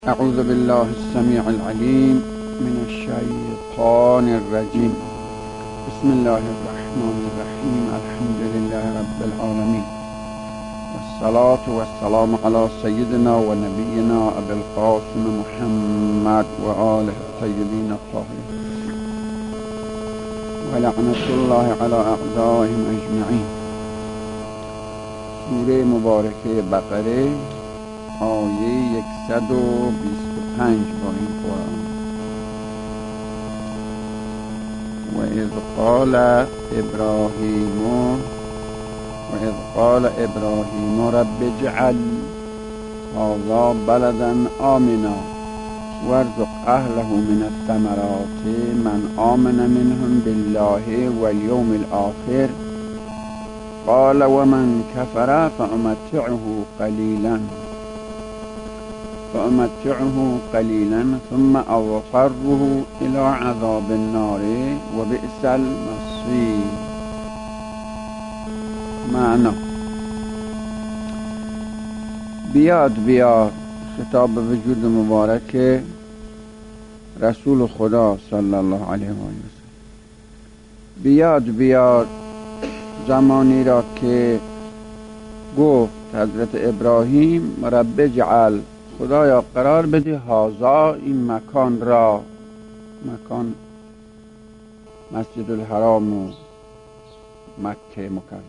اعوذ بالله السمیع العلیم من الشیطان الرجیم. بسم الله الرحمن الرحیم. الحمد لله رب العالمین والصلاة والسلام علی سیدنا و نبینا ابی القاسم محمد و آله الطیبین الطاهرین و لعنة الله علی اعدائهم اجمعین. سوره مبارکه بقره آیه 125 با این قرآن. و اذ قال ابراهیم رب اجعل هذا بلدا آمنا وارزق اهله من الثمرات من آمن منهم بالله واليوم الآخر قال ومن كفر فأمتعه قليلا ثم أضطره إلى عذاب النار وبئس المصير. معنی: بیاد خطاب به وجود مبارک رسول خدا صلی الله علیه و آله. بیاد زمانی را که گفت حضرت ابراهیم رب اجعل، خدایا قرار بده هذا، این مکان را، مکان مسجد الحرام و مکه مکرمه،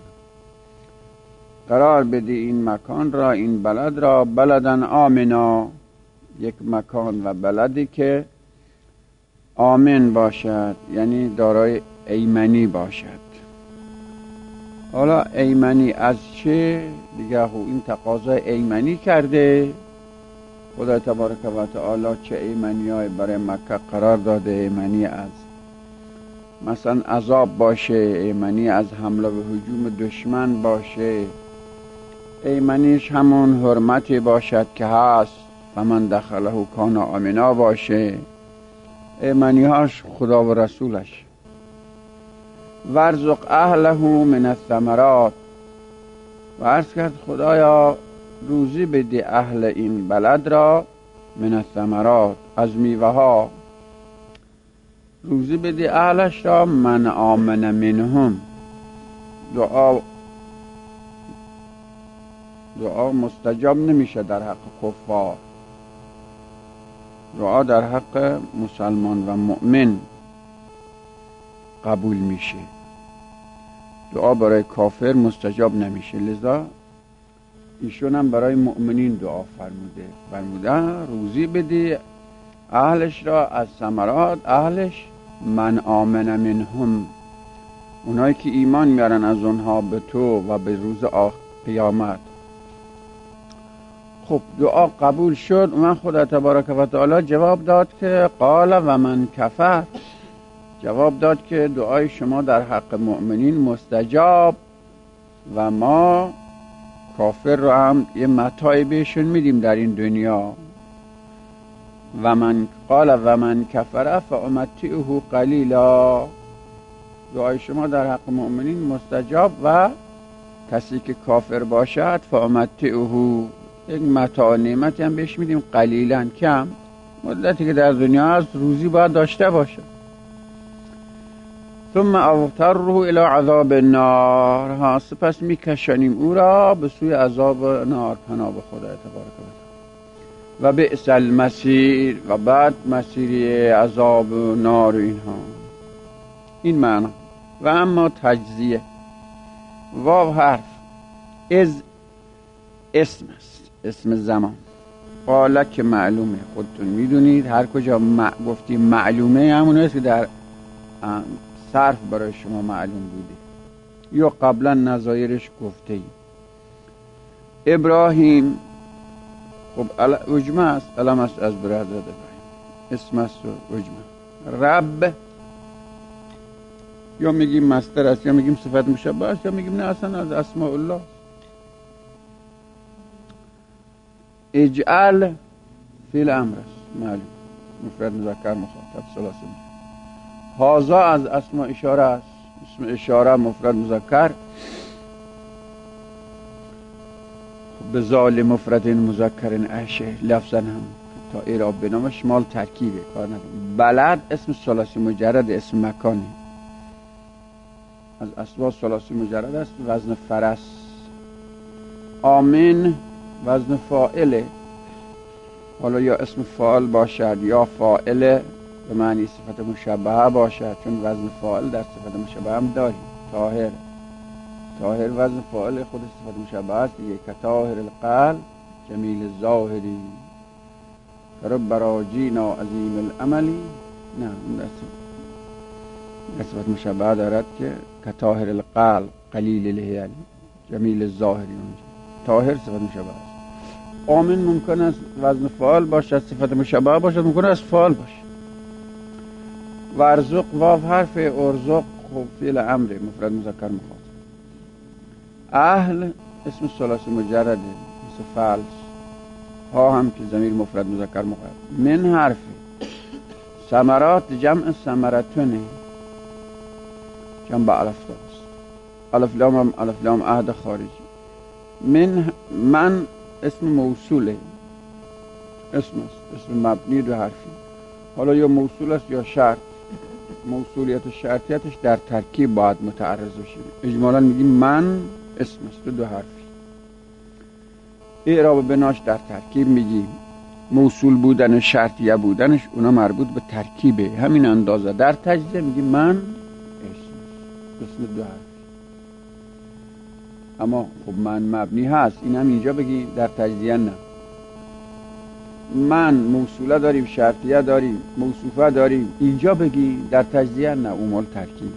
قرار بده این مکان را، این بلد را بلدن آمنا، یک مکان و بلدی که آمن باشد، یعنی دارای ایمنی باشد. حالا ایمنی از چه؟ دیگه این تقاضای ایمنی کرده خدا تبارک و تعالی. چه ایمنی های برای مکه قرار داده؟ ایمنی از مثلا عذاب باشه، ایمنی از حمله و هجوم دشمن باشه، ایمنیش همون حرمتی باشد که هست فمن دخله کان آمنا باشه، ایمنی هاش خدا و رسولش. وارزق اهله من الثمرات، و عرض کرد خدایا روزی بده اهل این بلد را من الثمرات، از میوه ها روزی بده اهلش را. من آمن منهم، دعا مستجاب نمیشه در حق کفار، دعا در حق مسلمان و مؤمن قبول میشه، دعا برای کافر مستجاب نمیشه. لذا ایشون هم برای مؤمنین دعا فرموده روزی بده اهلش را از ثمرات. اهلش من آمن منهم، اونایی که ایمان میارن از اونها به تو و به روز قیامت. خب دعا قبول شد. من خدا تبارک و تعالی جواب داد که قال و من کفر، جواب داد که دعای شما در حق مؤمنین مستجاب و ما کافر رو هم یه متاعی بهشون میدیم در این دنیا. قال و من کفر فامتعه قلیلا، دعای شما در حق مؤمنین مستجاب و کسی که کافر باشد فامتعه، یک متاع نعمتی هم بهش میدیم قلیلا، کم، مدتی که در دنیا هست روزی باید داشته باشه. ثم اضطره الى عذاب النار، سپس میکشانیم او را به سوی عذاب نار. پناه به خدا تبارک و بئس المصیر، و بعد مسیر عذاب نار اینها. این معنی. و اما تجزیه، واو حرف از اسم است، اسم زمان. قاله که معلومه، خودتون میدونید هر کجا گفتیم معلومه همونه است که در صرف برای شما معلوم بوده یا قبلا نظایرش گفته ای. ابراهیم خب عجمه است، علم است از برادر ابراهیم، اسم است و عجمه. رب یا میگیم مصدر است یا میگیم صفت مشبه است یا میگیم نه اصلا از اسماء الله. اجعل فعل امر است، معلوم، مفرد مذکر مخاطب ثلاثی. هازا از اسماء اشاره است، اسم اشاره مفرد مذکر به ظال مفرد مذکر اشه، لفظا هم تا اعراب بنامش مال ترکیبه، کار نداره. بلد اسم ثلاثی مجرد، اسم مکانی، از اسماء ثلاثی مجرد است، وزن فرس. آمن وزن فاعله، حالا یا اسم فاعل باشد یا فاعله به معنی صفت مشبهه باشد، چون وزن فاعل در صفت مشبهه هم داریم. طاهر، طاهر وزن فاعل خود صفت مشبهه است دیگه. کطاهر القلب جمیل الظاهری، رب راجینا عظیم العملی. نه اون در صفت مشبهه دارد که کطاهر القلب قلیل الهیل جمیل الظاهری. طاهر صفت مشبهه است. آمن ممکن است وزن فاعل باشد، صفت مشبهه باشد، ممکن است فاعل باشد. ورزق واو حرف، ارزق خب فعل امر مفرد مذکر مخاطب. اهل اسم ثلاثی مجرده مثل فلس. ها هم که ضمیر مفرد مذکر مخاطب. من حرف. ثمرات جمع ثمرتونه، جمع الف است. الف لام هم الف لام عهد خارجی. من اسم موصوله، اسم است، اسم مبنی دو حرفی. حالا یا موصول است یا شرط. موصولیت و شرطیتش در ترکیب باید متعرض بشه. اجمالا میگیم من اسم است دو حرفی. اعراب بناش در ترکیب میگیم موصول بودن شرطیه بودنش اونا مربوط به ترکیبه، همین اندازه. در تجزیه میگیم من اسم دو حرفی. اما خب من مبنی هست، این هم اینجا بگیم، در تجزیه نه. من موصوله داریم، شرطیه داریم، موصوفه داریم، اینجا بگیم، در تجزیه نه، اون مال ترکیبه.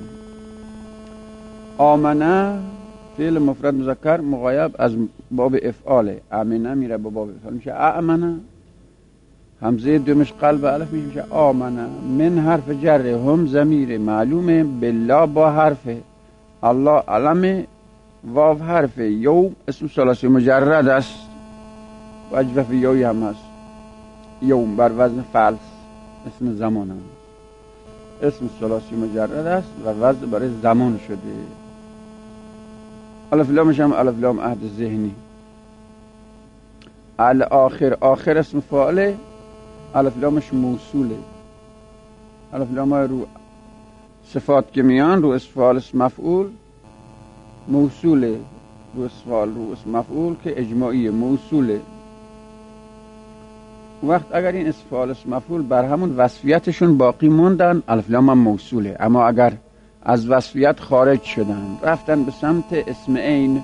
آمنه فعل مفرد مذکر مغایب از باب افعاله. امنه میره با باب افعال میشه آمنه، همزه دومش قلب الف میشه آمنه. من حرف جر، هم ضمیر معلومه، بالله با حرف، الله علم، واو حرف، یو اسم ثلاثی مجرد است و اجوف یوی هم هست. یوم بر وزن فلس اسم زمان هم اسم ثلاثی مجرد است و وزن برای زمان شده. الف لامش هم الف لام عهد ذهنی. آخر، آخر اسم فاعله، الف لامش موصوله. الف لام رو صفات که میان رو اسم فاعل اسم مفعول موصوله، رو اسم فاعل رو اسم مفعول که اجماعی موصوله. وقت اگر این اسم فاعل اسم مفعول بر همون وصفیتشون باقی موندن، الف لام هم موصوله. اما اگر از وصفیت خارج شدن رفتن به سمت اسم عین،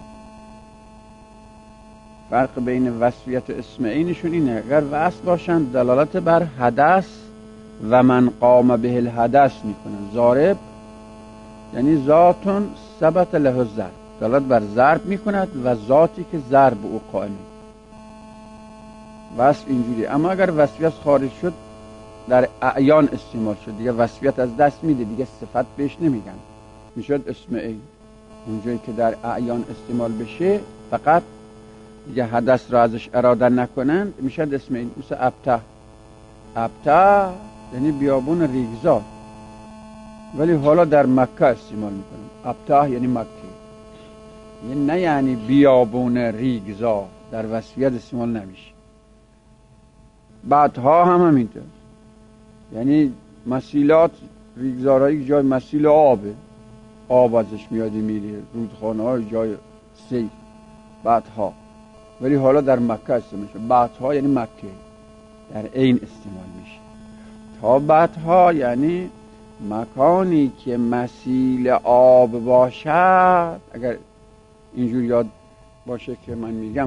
فرق بین وصفیت و اسم عینشون اینه، اگر وصف باشن دلالت بر حدث و من قام به الحدث میکنن. ضارب یعنی ذاتون ثبت له الضرب، دلالت بر ضرب میکند و ذاتی که ضرب او قائمه. وصف اینجوری. اما اگر وصفیت خارج شد در اعیان استعمال شد، دیگه وصفیت از دست میده، دیگه صفت بهش نمیگن، میشد اسم عین. اونجایی که در اعیان استعمال بشه فقط دیگه حدث را ازش اراده نکنن میشد اسم عین. مثل ابته، ابته یعنی بیابون ریگزار، ولی حالا در مکه استعمال میکنن. ابته یعنی مکه، یعنی نه یعنی بیابون ریگزار، در وصفیت استعمال نمیشه. بعدها هم همینطور، یعنی مسیلات، ریگزارهایی جای مسیل آبه، آب ازش میادی میره، رودخانه های جای سیل، بعدها. ولی حالا در مکه استعمال میشه. بعدها یعنی مکه، در عین استعمال میشه. تا بعدها یعنی مکانی که مسیل آب باشد. اگر اینجور یاد باشه که من میگم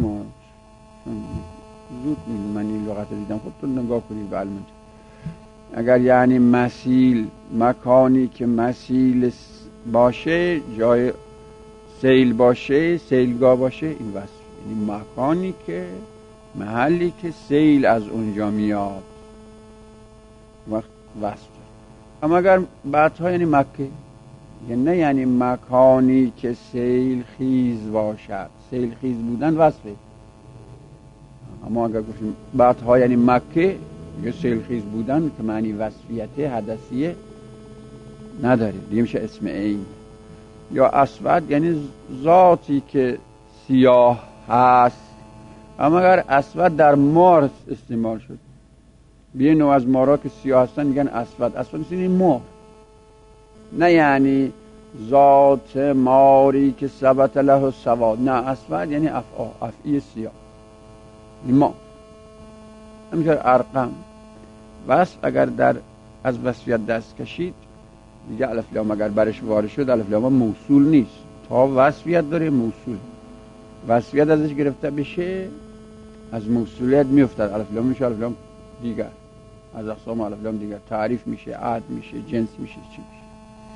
زود من این لغت دیدم، خودتون نگاه کنید به علم. اگر یعنی مسیل، مکانی که مسیل باشه، جای سیل باشه، سیلگاه باشه، این وصف. یعنی مکانی که محلی که سیل از اونجا میاد، وقت وصف. اما اگر بعدها یعنی مکه، یعنی نه یعنی مکانی که سیل خیز باشد. سیل خیز بودن وصفه. اما اگر گفتیم بعدها یعنی مکه، یه سیل خیز بودن که معنی وصفیت حدثیه نداره، دیگه میشه اسم عین. یا اسود یعنی ذاتی که سیاه هست. اما اگر اسود در مار استعمال شد، یه نوع از مارا که سیاه هستن میگن اسود. اسود مثل این مار، نه یعنی ذات ماری که ثبت له سواد، نه اسود یعنی افعی سیاه، ما همینطور ارقم. وصف اگر در از وصفیت دست کشید دیگه الف لام اگر برش وارد شد الف لام موصول نیست، تا وصفیت داره موصول. وصفیت ازش گرفته بشه از موصولیت میافتد، الف لام میشه الف لام دیگر، از اقسام الف لام دیگر، تعریف میشه، عد میشه، جنس میشه، چی میشه.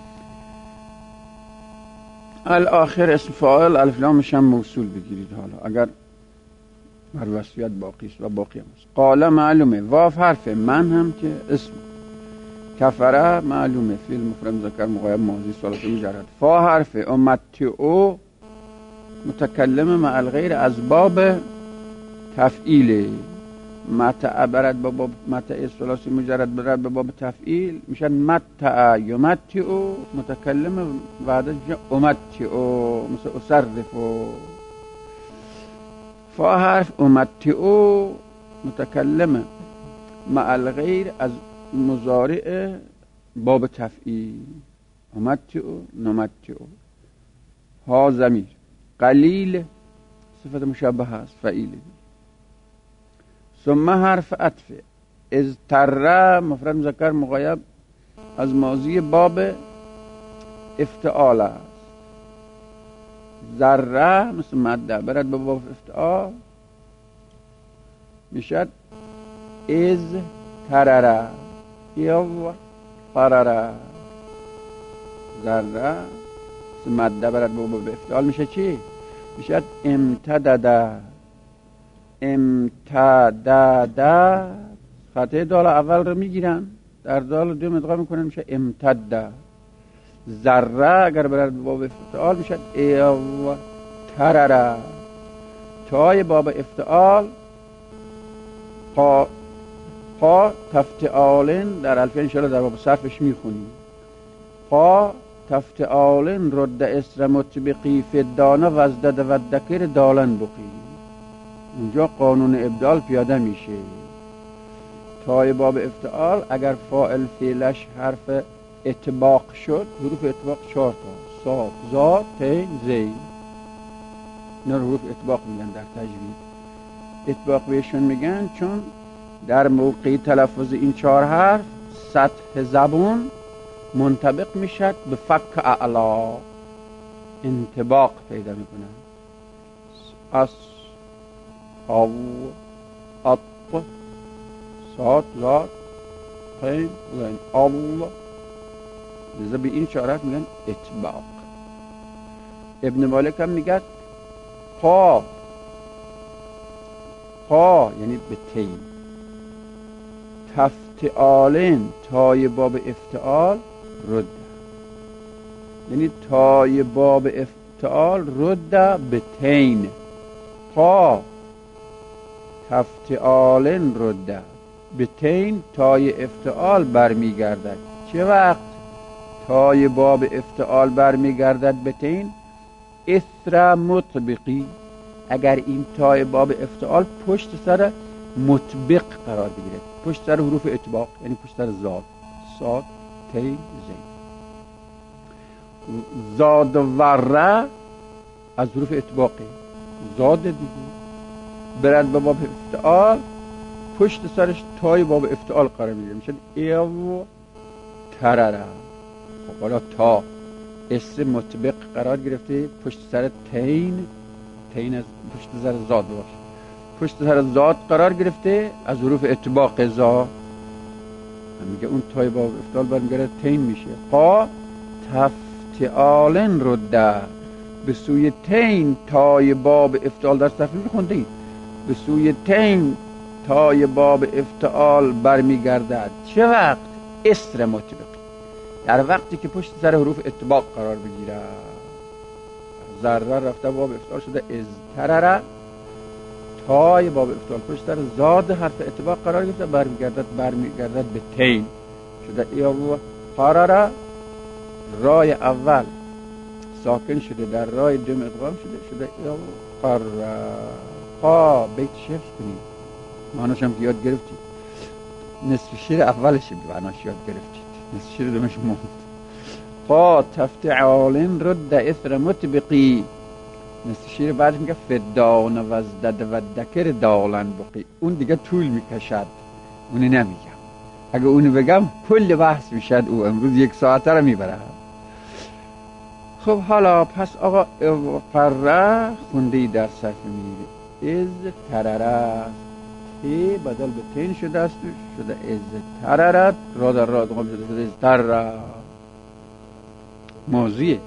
الاخر اسم فاعل الف لامش هم موصول بگیرید حالا اگر بر وصفیت باقی است و باقی هم است. قال معلومه. واو حرف من هم که اسم. کفره معلومه فعل مفرد مذکر مغایب ماضی ثلاثی مجرد. فا حرف امتعو متکلم مع الغیر از باب تفعیل. متع برد با باب متع ثلاثی مجرد برد به باب تفعیل میشن متع یمتعو، متکلم بعدش امتعو مثل اصرفو. فا حرف امتعو متکلم مع الغیر از مضارع باب تفعیل. امتعو نمتعو. ها ضمیر. قلیل صفت مشبه است فعیل. ثم حرف عطف. اضطر مفرد مذکر مغایب از ماضی باب افتعال است. ذره مثل مده برد به باب افتعال میشد از ترره یا قرره. ذره مثل مده برد به باب افتعال میشه چی؟ میشد امتدده. امتدده خطه دال اول رو میگیرن در دال دوم ادغام میکنن میشه امتده. ذره اگر برد به باب افتعال میشد ایو ترره. تای باب افتعال قا تفتعالن در الفیه انشاءالله در باب صرفش میخونیم. قا تفتعالن رد اسر مطبقی فدانه وزدد و دکر دالن بقی. اونجا قانون ابدال پیاده میشه. تای باب افتعال اگر فاعل فعلش حرف اطباق شد، حروف اطباق 4 تا، صاد، ضاد، تین، زین. اینا حروف اطباق میگن در تجوید. اطباق بهشون میگن چون در موقع تلفظ این 4 حرف سطح زبون منطبق میشد به فک اعلا، انطباق پیدا میکنن. اس، او، اط، صاد، ضاد، تین، زین. الله لذا به این 4 حرف میگن اطباق. ابن مالک هم میگه پا یعنی به تین. تفتعالن تای باب افتعال رد یعنی تای باب افتعال رد به تین. پا تفتعالن رد به تین تای افتعال برمیگردد. چه وقت تای باب افتعال برمیگردد به تین؟ اثر مطبقی اگر این تای باب افتعال پشت سر مطبق قرار بگیره، پشت سر حروف اطباق یعنی پشت سر زاد، صاد، تین، زین. زاد و ره از حروف اطباقی، زاد دیگه برد به باب افتعال پشت سرش تای باب افتعال قرار میگیره میشه ایو ترره. خب حالا تا اسم مطبق قرار گرفته پشت سر تین از پشت سر زاد باشه، پشت سر زاد قرار گرفته از حروف اطباق زاد میگه اون تای باب افتعال برمیگرده تین میشه. قا تفتعالن رده به سوی تین تای باب افتعال در صفحه خونده اید. به سوی تین تای باب افتعال برمیگردد. چه وقت؟ اسر مطبق در وقتی که پشت سر حروف اطباق قرار بگیره. ذره رفته باب افتعال شده از ترره، تای باب افتعال پشت سر زاد حرف اطباق قرار گرفته برمیگردد به تین شده ایو قراره. رای اول ساکن شده در رای دوم ادغام شده ایو قراره. قا بیت شفت کنید معناش هم یاد گرفتید. نصف شیر اولش بناش یاد گرفتید، نصف شیر دومش موند. قا تفت عالم رد اثر مطبقی، نصف شیر بعد میگه فدان وزدد و دکر دالن بقی. اون دیگه طول میکشد، اونی نمیگم. اگه اونو بگم کل بحث میشد، او امروز 1 ساعته رو میبره. خب حالا پس آقا قره خونده در صرف میره. از ترره ای بدل به تین شده است، شده از تررت، را در را دقام شده از ترره موضوعه.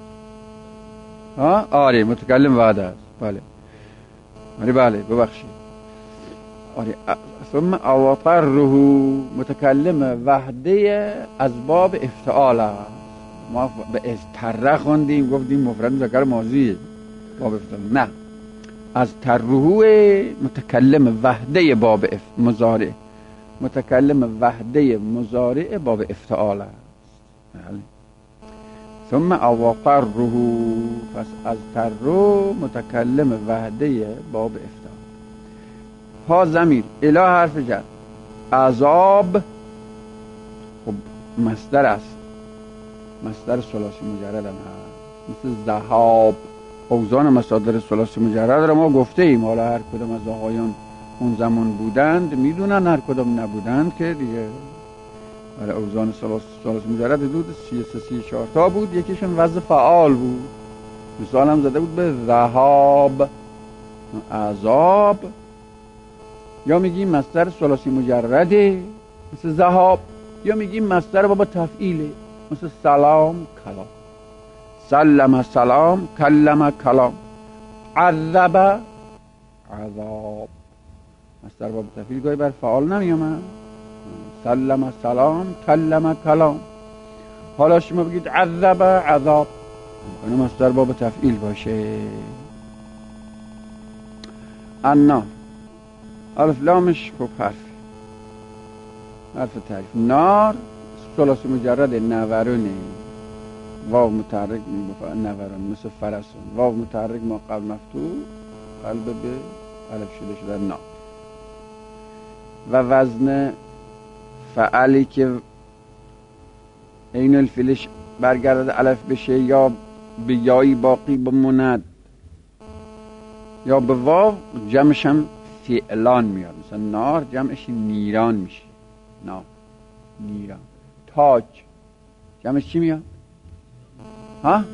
آره متکلم وعده است. بله آره بله ببخشید. آره ثم اوطره متکلم وحده از باب افتعال است. ما به از تره خوندیم گفتیم مفرد مذکر ماضیه باب افتعال. نه، از تره متکلم وحده باب مضارع، متکلم وحده مضارع باب افتعال است. بله. ثم اوطره، پس از تره متکلم وحده باب افتعال. ها ضمیر اله حرف جر. عذاب خب مصدر است، مصدر ثلاثی مجرد هم هست، مثل ذهاب. اوزان مصادر ثلاثی مجرد را ما گفته ایم. حالا هر کدام از آقایان اون زمان بودند میدونن، هر کدام نبودند که دیگه. برای اوزان ثلاثی مجرد حدود 33-34 تا بود. یکیشون وزن فعال بود، مثال هم زده بود به ذهاب، عذاب. یا میگیم مصدر ثلاثی مجرده مثل ذهاب، یا میگیم مصدر بابا تفعیله مثل سلام کلام. سلم سلام، کلم کلام، عذب عذاب. مصدر بابا تفعیل گاهی بر فعال نمیامد. سلم سلام، کلم کلام. حالا شما بگید عذب عذاب، اینه مصدر بابا تفعیل باشه. النار الف لامش خب حرف تعریف. نار ثلاثی مجرد نورونه، واو متحرک نورون مثل فرسون، واو متحرک ما قبل مفتوح، قلب به الف شده نار. و وزن فعلی که عین الفیلش برگرده الف بشه، یا به یایی باقی بموند یا به واو، جمعش هم فعلان میاد. مثلا نار جمعش نیران میشه، نار نیران. تاج جمعش چی میاد؟ ها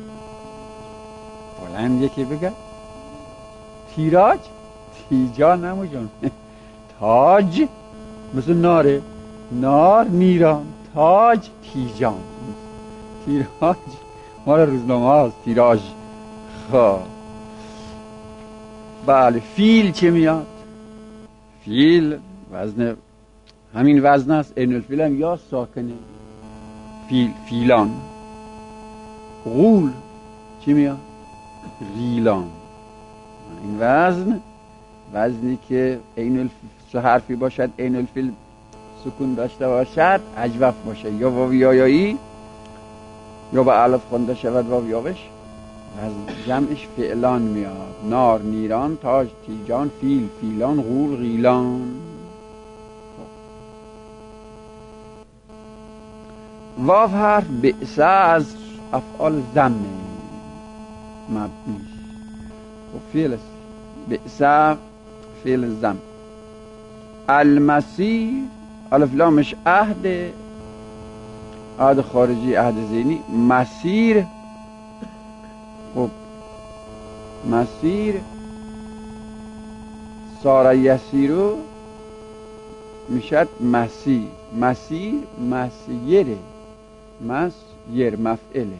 بلند یکی بگه. تیراج، تیجان نمو جان. تاج مثل ناره، نار نیران، تاج تیجان. تیراج مال روزنامه هاست، تیراج. خب بله. فیل چه میاد؟ فیل وزن همین وزن است. عین الفیل هم یا ساکنه. فیل فیلان. غول چی میاد؟ غیلان. این وزن وزنی که عین الفیل حرفی باشد، عین الفیل سکون داشته باشد، اجوف باشه، یا واو یایی یا با الف خونده شود واو یاوش، از جمعش فعلان میاد. نار نیران، تاج تیجان، فیل فیلان، غول غیلان. واو حرف بئس از افعال ذم مبنیش. و فعل بئس فعل ذم. المسیر الف لامش عهد خارجی، عهد ذهنی. مسیر خب مسیر سار یسیرو میشد مسیر. مسیر مسیره، مسیر مفعله.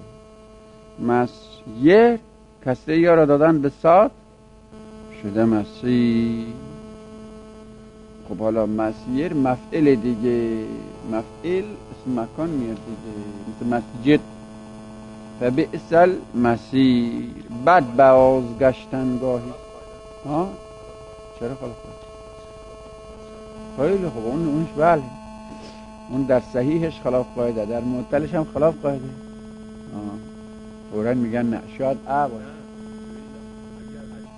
مسیر کسره یا را دادن به صاد شده مسیر. خب حالا مسیر مفعل دیگه، مفعل اسم مکان میاد دیگه، مثل مسجد. فبئس المسیر، بد بازگشتن گاهی. ها چرا خلاف؟ خیلی خوب. اونش بله، اون در صحیحش خلاف قاعده، در معطلش هم خلاف قاعده. فوراً میگن نه، شاید باشه.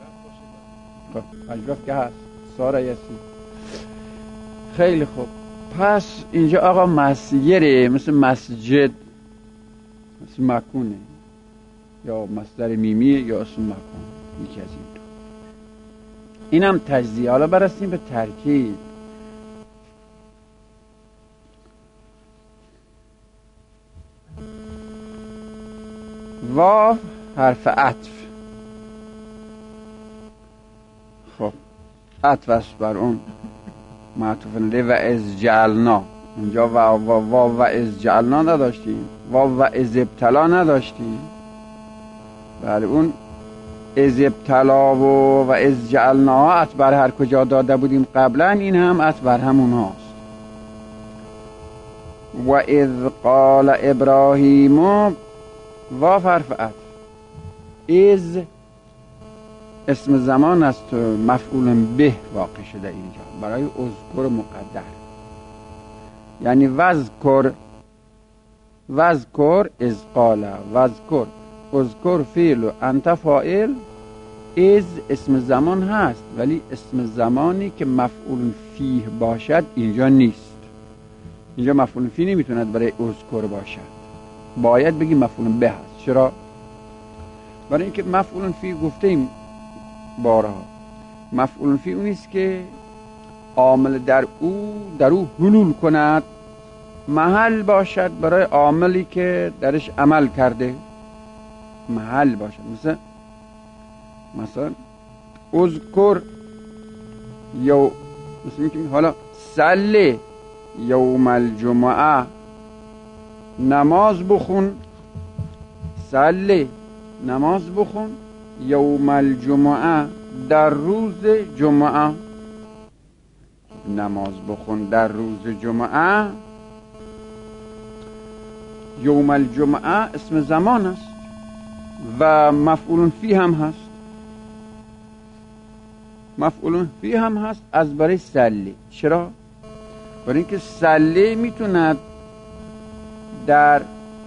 خب اجوف که هست، سارا یسی. خیلی خوب. پس اینجا آقا مسیره مثل مسجد، مثل مکونه، یا مصدر میمی یا اسم مکان، یکی از این دو. اینم تجزیه. حالا برسیم به ترکیب. واو حرف عطف. خب عطف است بر اون معطوف علیه و از جعلنا. اونجا واو و از جعلنا نداشتیم، واو و از ابتلا نداشتیم. بله اون از ابتلا و از جعلنا عطف بر هر کجا داده بودیم قبلا، این هم عطف بر همون هاست. و اذ قال ابراهیم، واو حرف عطف. از اسم زمان است، مفعول به واقع شده اینجا برای اذکر مقدر، یعنی وذکر از قال، وذکر اذکر فعل و انت فاعل. از اسم زمان هست ولی اسم زمانی که مفعول فیه باشد اینجا نیست. اینجا مفعول فیه نمیتوند برای اذکر باشد، باید بگی مفعول به هست. چرا؟ برای اینکه مفعول فیه گفتیم بارها، مفعول فیه اونیست که عامل در او حلول کند، محل باشد برای عاملی که درش عمل کرده، محل باشد. مثلا اذکر مثل اینکه حالا صلی یوم الجمعه، نماز بخون، صلی نماز بخون، یوم الجمعه در روز جمعه، نماز بخون در روز جمعه. یوم الجمعه اسم زمان است و مفعول فیه هم هست، مفعول فیه هم هست از برای صلی. چرا؟ برای اینکه صلی میتوند در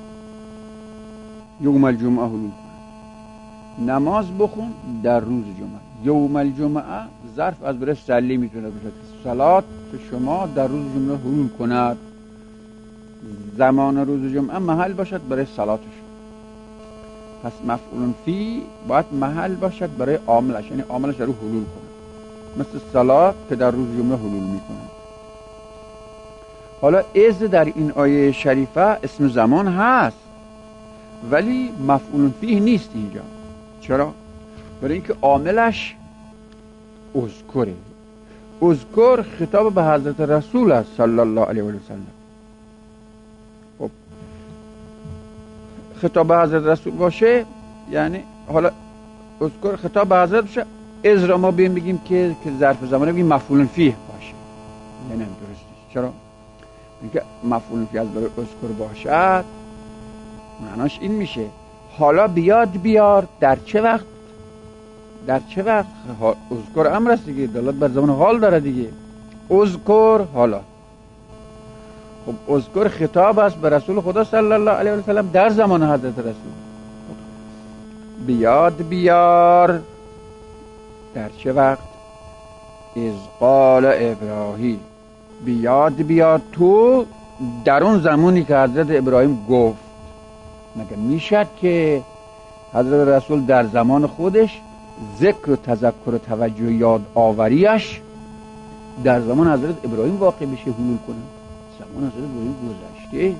یوم الجمعه حلول کند، نماز بخون در روز جمعه. یوم الجمعه ظرف از برای صلی میتونه باشد که صلات شما در روز جمعه حلول کند، زمان روز جمعه محل باشد برای صلات شما. پس مفعول فی باید محل باشد برای عاملش، یعنی عاملش در رو حلول کنه، مثل صلات که در روز جمعه حلول میکنه. حالا از در این آیه شریفه اسم زمان هست ولی مفعول فیه نیست اینجا. چرا؟ برای اینکه عاملش اذکره. اذکر خطاب به حضرت رسول است صلی الله علیه و سلم. خب خطاب به حضرت رسول باشه، یعنی حالا اذکر خطاب به حضرت باشه، از را ما بگیم که ظرف زمانه بگیم مفعول فیه باشه، یعنی هم درست نیست. چرا؟ اینکه مفعول فیه از برای اذکر باشد معناش این میشه حالا بیار در چه وقت، در چه وقت. اذکر امر است دیگه، دلالت بر زمان حال داره دیگه. اذکر حالا. خب اذکر خطاب است به رسول خدا صلی الله علیه و سلم در زمان حضرت رسول. بیار در چه وقت؟ از قال ابراهیم، بیار تو در اون زمانی که حضرت ابراهیم گفت. مگه میشد که حضرت رسول در زمان خودش ذکر و تذکر و توجه یاد آوریش در زمان حضرت ابراهیم واقع بشه، حلول کنه؟ زمان حضرت ابراهیم گذشته.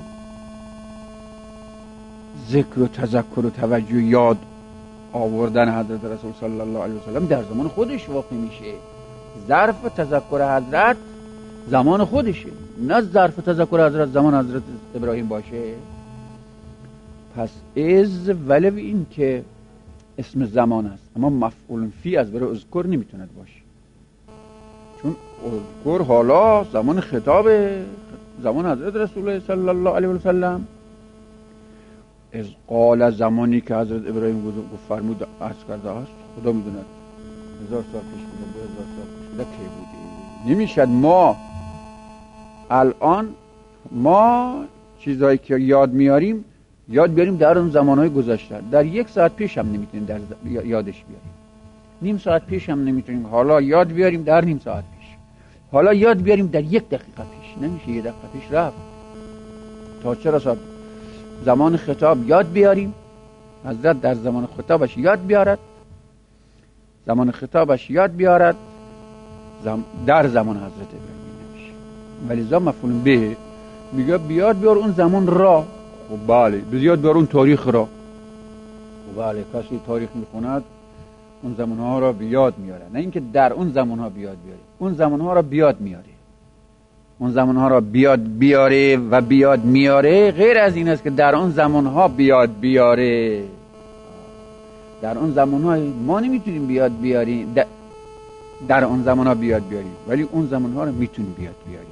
ذکر و تذکر و توجه یاد آوردن حضرت رسول صلی الله علیه و سلم در زمان خودش واقع میشه. ظرف تذکر حضرت زمان خودشه، نه ظرف تذکر حضرت زمان حضرت ابراهیم باشه. پس از ولو این که اسم زمان است اما مفعول فی از برای اذکر نمیتوند باشه، چون اذکر حالا زمان خطاب زمان حضرت رسول صلی الله علیه و سلم. از قال زمانی که حضرت ابراهیم گفت فرمود عرض کرده است، خدا میدوند 1000 سال پیش بوده، 2000 سال پیش بوده، کی بوده. نمیشد ما الان چیزایی که یاد بیاریم در اون زمانهای گذشته، در 1 ساعت پیش هم نمیتونیم یادش بیاریم، نیم ساعت پیش هم نمیتونیم حالا یاد بیاریم در نیم ساعت پیش، حالا یاد بیاریم در 1 دقیقه پیش. نمیشه، یه دقیقه پیش رفت. تا چرا صاحب زمان خطاب یاد بیاریم، حضرت در زمان خطابش یاد بیارد، زمان خطابش یاد بیارد، در زمان حضرت ابراهیم نمیشه. ولی زمان مفعول به میگه بیاد بیار اون زمان را. خب بله، بیاد بیار اون تاریخ را. خب بله، کسی تاریخ میخوند اون زمانها را بیاد میاره، نه اینکه در اون زمانها بیاد بیاره. اون زمانها را بیاد میاره، اون زمانها را بیاد بیاره و بیاد میاره. غیر از این است که در اون زمانها بیاد بیاره. در اون زمانها ما نمیتونیم بیاد بیاریم، در اون زمانها بیاد بیاریم، ولی اون زمانها را میتونیم بیاد بیاریم.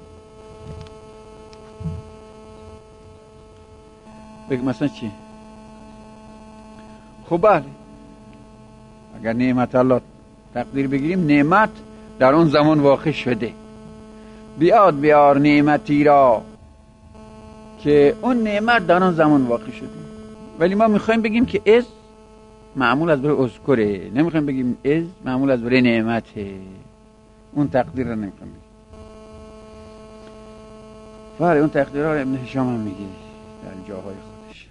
بگم مثلا چی؟ خب بله، اگر نعمت الله تقدیر بگیریم، نعمت در اون زمان واقع شده. بیاد بیار نعمتی را که اون نعمت در اون زمان واقع شده. ولی ما میخوایم بگیم که از معمول از برای اذکره، نمیخوایم بگیم از معمول از برای نعمته. اون تقدیر را نمیخوایم بگیم. بله، اون تقدیر را ابن هشام هم میگه در جاهای خودش.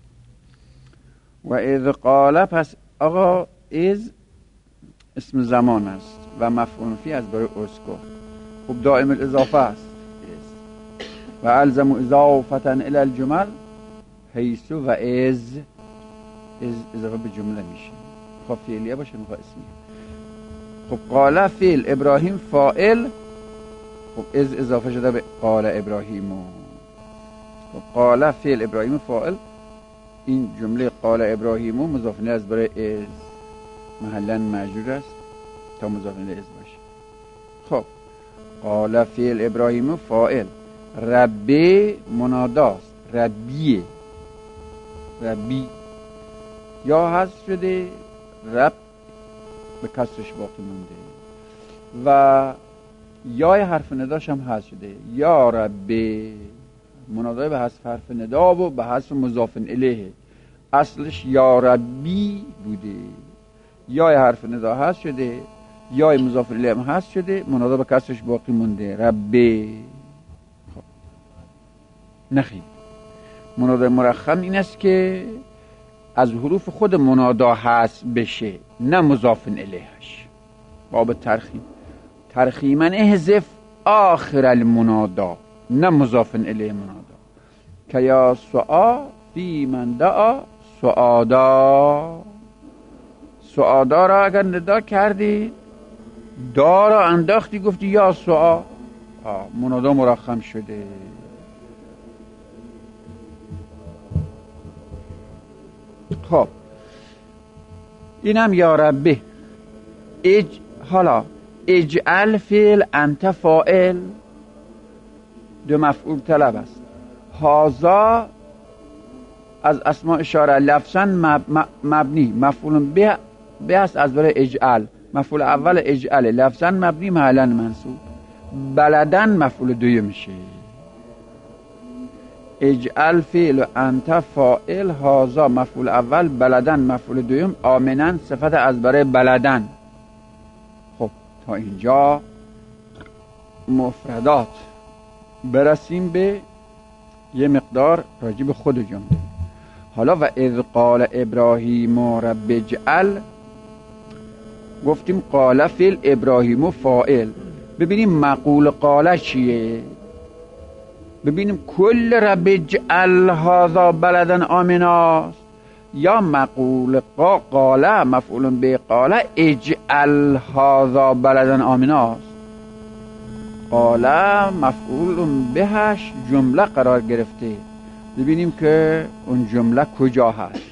و اذ قال، پس آقا از اسم زمان است و مفعول فی از برای اذکر. خب دائم الاضافه است و الزم اضافه الی الجمل حیث و از اضافه به جمله میشه. خب فعلیه باشه میخواه اسمیه. خب قال فعل، ابراهیم فاعل. خب از اضافه شده به قال ابراهیم. خب قال فعل ابراهیم فاعل، این جمله قال ابراهیم مضاف الیه از برای از محلا مجرور است تا مضاف الیه از باشه. خب قال فعل ابراهیم فاعل، ربی مناداست، ربیه، ربی یا حذف شده، رب به کسرش باقی مونده و یا حرف نداش هم حذف شده. یا ربی منادای به حذف حرف ندا و به حذف مضاف الیه، اصلش یا ربی بوده، یا حرف ندا حذف شده، یا مضاف الیه هم حذف شده، منادا به کسرش باقی مونده، ربی. خب نخیر، منادا مرخم این است که از حروف خود منادا حذف بشه، نه مضاف الیهش. باب ترخیم، ترخیما احذف آخر المنادا، نه مضاف الیه منادا. که یا سعا فی من دعا سعادا. سعادا را اگر ندا کردی، دا را انداختی گفتی یا سعا، منادا مرخم شده. خب اینم یا ربی. حالا اجعل فعل، انت فاعل، دو مفعول طلب است. هازا از اسماء اشاره، لفظا مبنی، مفعول به است از برای اجعل، مفعول اول اجعل، لفظا مبنی محلا منصوب. بلدن مفعول دوم میشه. اجعل فعل انت فاعل، هازا مفعول اول، بلدن مفعول دوم، آمنن صفت از برای بلدن. خب تا اینجا مفردات. برسیم به یه مقدار راجع به خود جمله. حالا و اذ قال ابراهیم رب اجعل، گفتیم قال فعل، ابراهیم فاعل. ببینیم مقول قال چیه، ببینیم کل رب اجعل هذا بلدن آمناست، یا مقول قال مفعول به قال اجعل هذا بلدن آمناست. قال مفعول بهش جمله قرار گرفته. ببینیم که اون جمله کجا هست.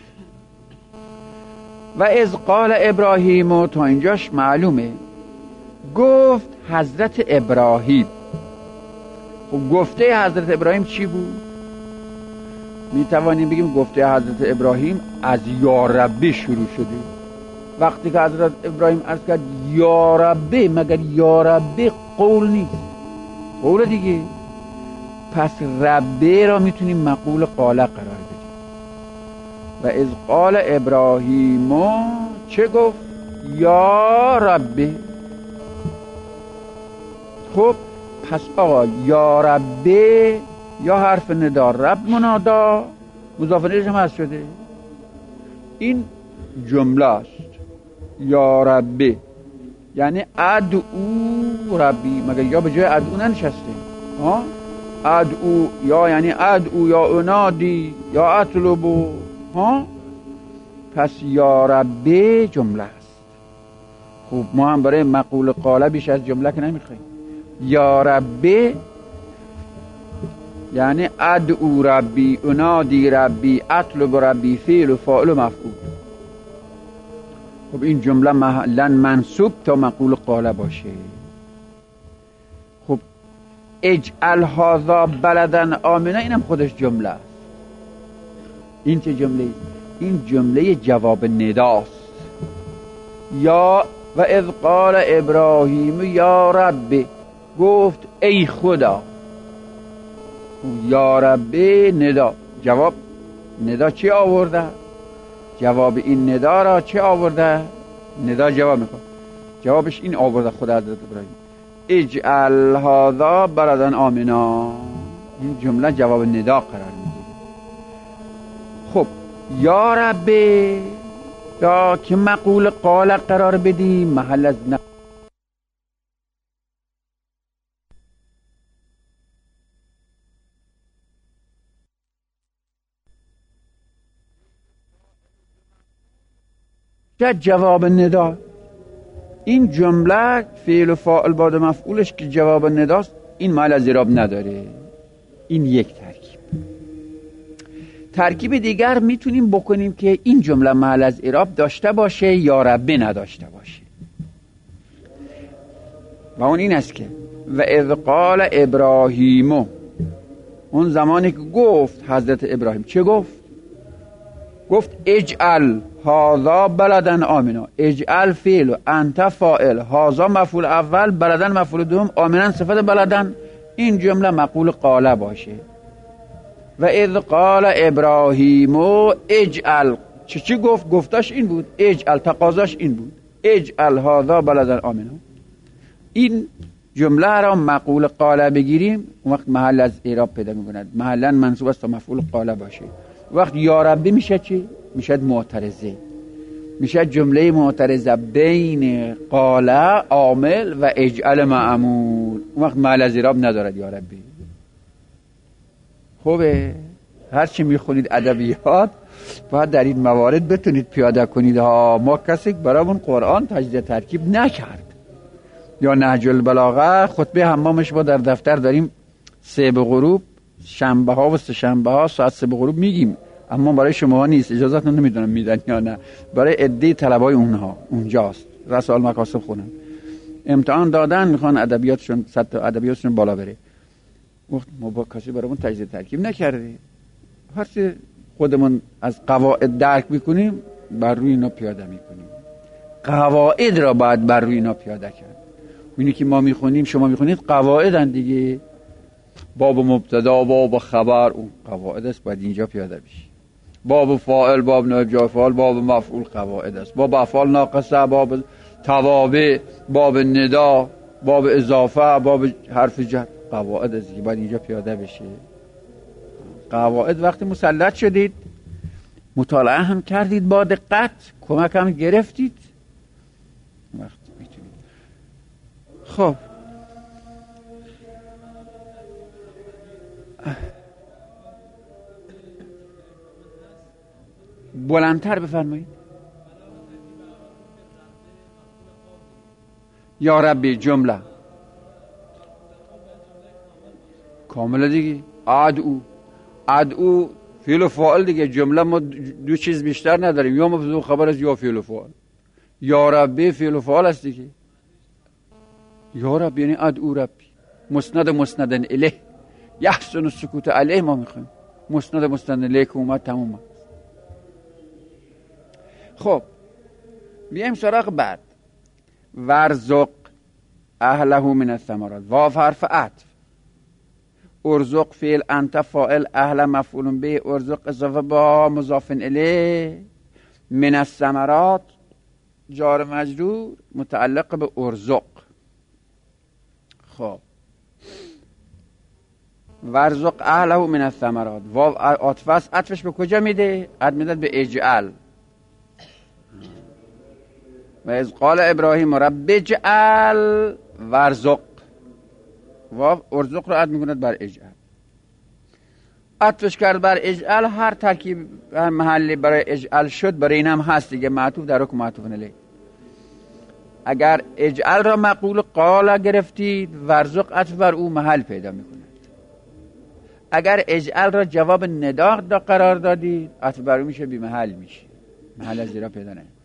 و از قال ابراهیم، تا اینجاش معلومه. گفت حضرت ابراهیم. خب گفته حضرت ابراهیم چی بود؟ می توانیم بگیم گفته حضرت ابراهیم از یا ربی شروع شده. وقتی که حضرت ابراهیم عرض کرد یا ربی، مگر یا ربی قول نیست؟ قول دیگه. پس ربی را میتونیم مقول قاله قرار بدیم. و از قال ابراهیم چه گفت؟ یا ربی. خب پس آقا یا ربه یا حرف ندا رب منادا مضاف الیهش هم هست شده. این جمله است یا ربه یعنی ادعو ربی، مگر یا به جای ادعو ننشسته؟ ادعو یا یعنی ادعو یا انادی یا اطلبو. پس یا ربه جمله است. خوب ما هم برای مقول قاله بیش از جمله که نمیخوایم. یا ربه یعنی ادعو ربی، انادی ربی، اطلب ربی، فعل و فاعل و مفعول. خب این جمله محلا منصوب تا مقول قاله باشه. خب اجعل هذا بلدا آمنا اینم خودش جمله است. این چه جمله ای؟ این جمله جواب نداست. یا و اذ قال ابراهیم یا رب، گفت ای خدا. یا رب ندا، جواب ندا چی آورده؟ جواب این ندا را چی آورده؟ ندا جواب میخواد، جوابش این آورده خدا حضرت ابراهیم اجعل هذا بلدا آمنا. این جمله جواب ندا قرار میگیره. خب یا رب یا که مقول قال قرار بدیم محل از جواب ندا. این جمله فعل و فاعل بعد مفعولش که جواب نداست این محل از اعراب نداره. این یک ترکیب دیگر میتونیم بکنیم که این جمله محل از اعراب داشته باشه یا رب نداشته باشه، و اون این است که و اذ قال ابراهیم، اون زمانی که گفت حضرت ابراهیم چه گفت؟ گفت اجعل هذا بلدا آمنا. اجعل فعل، انت فاعل، هذا مفعول اول، بلدا مفعول دوم، آمنا صفت بلدا. این جمله مقول قاله باشه. و اذ قال ابراهیم اجعل، چی گفت؟ گفتاش این بود، اجعل تقاضاش این بود، اجعل هذا بلدا آمنا. این جمله را مقول قاله بگیریم اون وقت محل از اعراب پیدا می‌کند، محلا منصوب است تا مفعول قاله باشه. وقت یا ربی میشه چی؟ میشه معترضه، میشه جمله معترضه بین قاله عامل و اجعل معمول. اون وقت محل از اعراب ندارد یا ربی. خوبه؟ هر چی میخونید ادبیات باید در این موارد بتونید پیاده کنید. ما کسی برامون قرآن تجزیه ترکیب نکرد یا نهج البلاغه خطبه حمامش با در دفتر داریم 3 به غروب شنبه ها و 3 شنبه ها ساعت 3 به غروب میگیم، اما برای شما نیست. اجازهتون نمیدونم میدن یا نه، برای عده طلبای اونها اونجاست. رسال مکاسب خونن امتحان دادن میخوان ادبیاتشون سطح ادبیاتشون بالا بره. وقت ما با کسی برامون تجزیه ترکیب نکرده. هرچی خودمون از قواعد درک میکنیم بر روی اینا پیاده میکنیم. قواعد را باید بر روی اینا پیاده کرد. اینی که ما میخونیم شما میخونید قواعدن دیگه. باب مبتدا، باب خبر، اون قواعد است، باید اینجا پیاده بشه. باب فاعل، باب نائب جای فاعل، باب مفعول قواعد است. باب افعال ناقصه، باب توابع، باب ندا، باب اضافه، باب حرف جر قواعد است که باید اینجا پیاده بشه. قواعد وقتی مسلط شدید مطالعه هم کردید با دقت، کمک هم گرفتید، وقت میتونید. خب بلندتر بفرمایید. یا ربی جمله کامله دیگه. ادعو فعل و فاعل دیگه. جمله ما دو چیز بیشتر نداریم، یا مبتدا خبر است یا فعل و فاعل. یا ربی فعل و فاعل است دیگه. یا رب یعنی ادعو ربی. مسند الیه یحسن السکوت علیه ما میخوایم. مسند الیه که اومد تموم. خب بیایم سراغ بعد. ورزق اهله من الثمرات. واو حرف عطف. ارزق فعل، انت فاعل، اهل مفعول به، ارزق اضافه با مضاف الیه، من الثمرات جار مجرور متعلق به ارزق. خب ورزق اهله من الثمرات. واو عاطفه است، عطفش به کجا میده؟ عطف میده به اجعل. و از قال ابراهیم رب اجعل ورزق، واو ارزق رو عطف میکند بر اجعل، عطفش کرد بر اجعل. هر ترکیب هر محلی برای اجعل شد برای این هم هست دیگه، معطوف در حکم معطوف علیه. اگر اجعل را مقول قال گرفتید، ورزق عطف بر او محل پیدا میکند. اگر اجعل را جواب ندا قرار دادید، عطف بر او میشه بی محل میشه، محل از زیرا پیدا نمیکنه.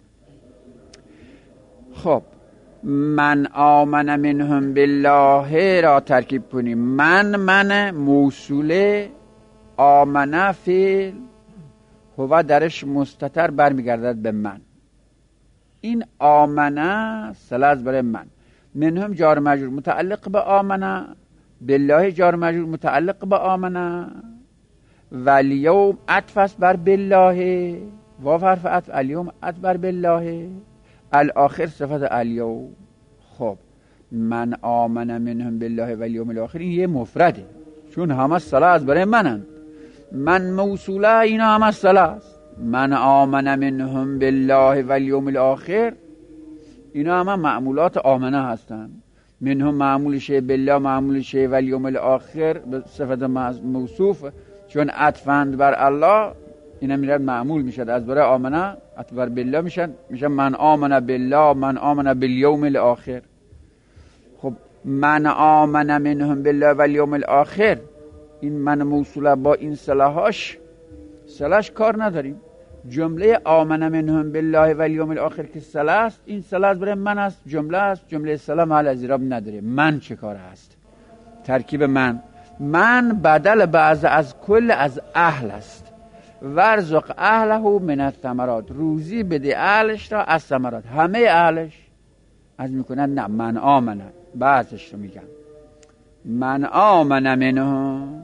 خب من آمن منهم بالله را ترکیب کنیم. من موصوله، آمنه فعل، هو درش مستتر برمیگردد به من. این آمنه صله است برای من. منهم جار مجرور متعلق به آمنه، بالله جار مجرور متعلق به آمنه، والیوم عطف است بر بالله، واو حرف عطف، الیوم عطف بر بالله، الاخر صفت الیوم. خب من آمن منهم بالله والیوم الاخر این یه مفرده، چون همه صله است برای منند. من موصوله، اینا همه صله است. من آمن منهم بالله والیوم الاخر اینا همه معمولات آمنه هستند. منهم معمولشه، بالله معمولشه، والیوم الاخر صفت موصوف، چون عطفند بر الله اینا میرد معمول میشد از برای آمنه، عطف بر بالله میشن من آمن بالله، من آمن بالیوم الاخر. خب من آمن منهم بالله والیوم الاخر، این من موصوله با این صلاحاش کار نداریم. جمله آمن منهم بالله والیوم الاخر که صله است، این صله است برای من است، جمله است، جمله صله محل از اعراب نداره. من چه کار هست؟ ترکیب من بدل بعض از کل از اهل است. ورزق اهله من الثمرات، روزی بده اهلش را از ثمرات، همه اهلش از میکنن. نه من آمنه بعضش رو میگم. من آمن منهم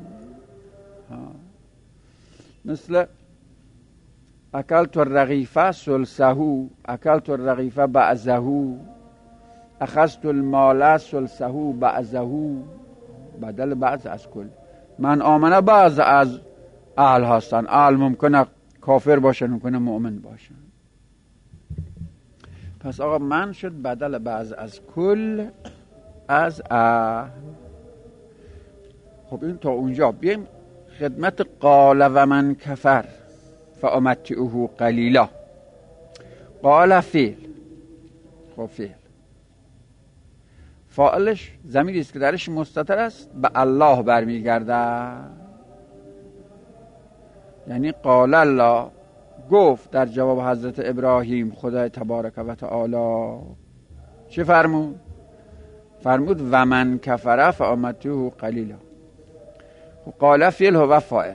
مثل اکلت الرغیفه سلسه، اکلت الرغیفه بعضه، اخذت المال سلسه بعضه، بدل بعض از کل. من آمنه بعض از اهل هستن، اهل ممکنه کافر باشن، ممکنه مؤمن باشن. پس آقا من شد بدل بعض از کل از اهل. خب این تا اونجا. بیایم خدمت قال و من کفر فامتعه قلیلا. قال فعل، خب فعل فاعلش ضمیری است که درش مستتر است، به الله برمیگرده. یعنی قال الله، گفت در جواب حضرت ابراهیم خدای تبارک و تعالی چه فرمود؟ فرمود و من کفر فامتعه قلیلا. قال فعل هو فاعل.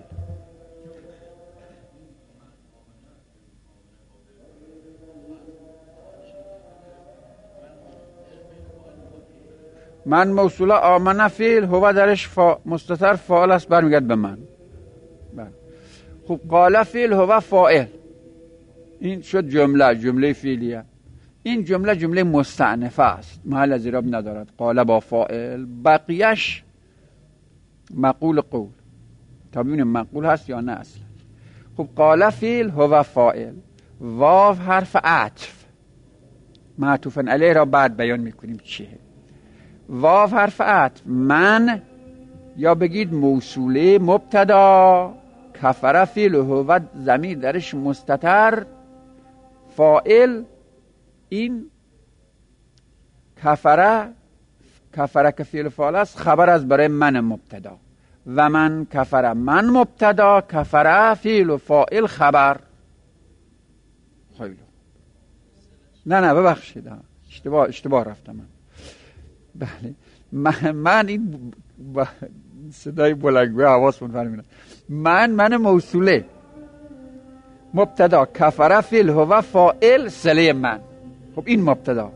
من موصوله، آمنه فعل، هو درش مستتر فاعل است برمیگرد به من. خب قال فعل هو فاعل، این شد جمله فعلیه. این جمله مستأنفه است، محل از اعراب ندارد. قال با فاعل، بقیهش مقول قول. تا ببینیم مقول هست یا نه اصلا. خب قال فعل هو فاعل، واو حرف عطف، معطوف علیه را بعد بیان میکنیم چیه. واو حرف عطف، من یا بگید موصوله مبتدا، کفر فعل هو ضمیر درش مستتر، فاعل این کفر که فعل فاعل است، خبر از برای من مبتدا. و من کفر، من مبتدا، کفر فعل و فاعل خبر. خیلی نه ببخشید، اشتباه رفتم من. بله من این صدای بلندگوی حواسمون فرمیدن. من موصوله مبتدا، کفر فعل هو فاعل صله من. خب این مبتدا،